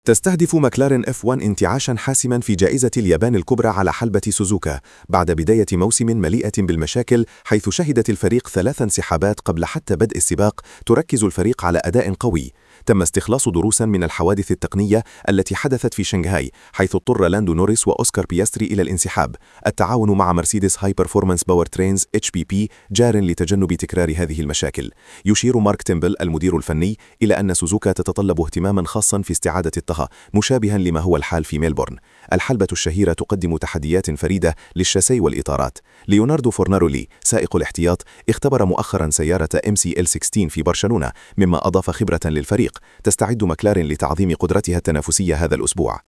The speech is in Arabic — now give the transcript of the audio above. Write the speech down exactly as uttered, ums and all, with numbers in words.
تستهدف مكلارين إف واحد انتعاشا حاسما في جائزة اليابان الكبرى على حلبة سوزوكا بعد بداية موسم مليئة بالمشاكل، حيث شهدت الفريق ثلاث انسحابات قبل حتى بدء السباق. تركز الفريق على أداء قوي. تم استخلاص دروسا من الحوادث التقنية التي حدثت في شنغهاي، حيث اضطر لاندو نوريس وأوسكار بياستري إلى الانسحاب. التعاون مع مرسيدس هاي برفورمانس باور ترينز اتش بي بي جار لتجنب تكرار هذه المشاكل. يشير مارك تيمبل المدير الفني إلى أن سوزوكا تتطلب اهتماما خاصا في استعادة الطاقة، مشابها لما هو الحال في ميلبورن. الحلبة الشهيرة تقدم تحديات فريدة للشاسي والإطارات. ليوناردو فورنارولي سائق الاحتياط اختبر مؤخرا سيارة إم سي إل ستة عشر في برشلونة، مما أضاف خبرة للفريق. تستعد مكلارين لتعظيم قدرتها التنافسية هذا الأسبوع.